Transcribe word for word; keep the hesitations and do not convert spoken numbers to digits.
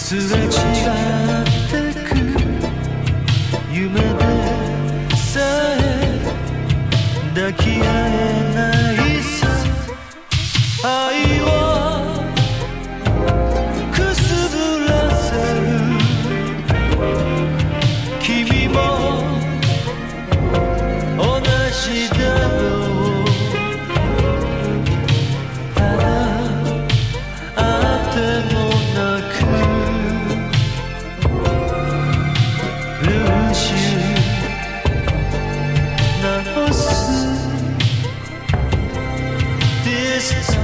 すれ違ってく夢でさえ抱き合えないさ愛をくすぶらせる君も同じだろうただあってもなくルーシュ直す This